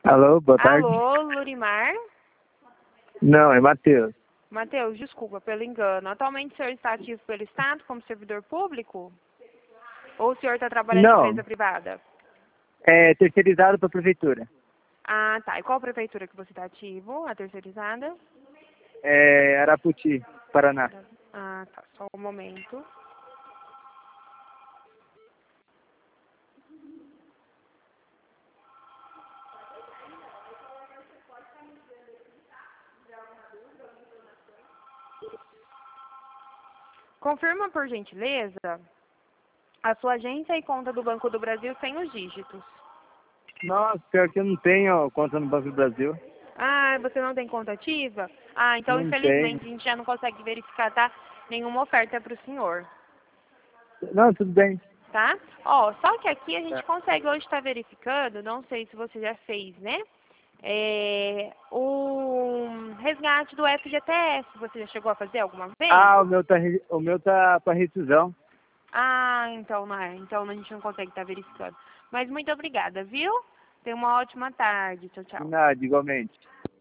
Alô, boa tarde. Alô, Lurimar? Não, é Matheus. Matheus, desculpa pelo engano. Atualmente o senhor está ativo pelo Estado como servidor público? Ou o senhor está trabalhando em Não, empresa privada? é terceirizado para a prefeitura. Ah, tá. E qual prefeitura que você está ativo? A terceirizada? É Araputi, Paraná. Ah, tá. Só um momento. Confirma, por gentileza, a sua agência e conta do Banco do Brasil sem os dígitos. Nossa, pior que eu não tenho conta no Banco do Brasil. Ah, você não tem conta ativa? Ah, então Não tenho. infelizmente a gente já não consegue verificar, tá? Nenhuma oferta para o senhor, Não, tudo bem. tá? Ó, só que aqui a Tá. gente consegue hoje estar verificando, não sei se você já fez, né? O resgate do FGTS, você já chegou a fazer alguma vez? Ah, o meu tá para rescisão. Ah, então não é. Então a gente não consegue estar verificando. Mas muito obrigada, viu? Tenha uma ótima tarde. Tchau, De tchau. nada, igualmente.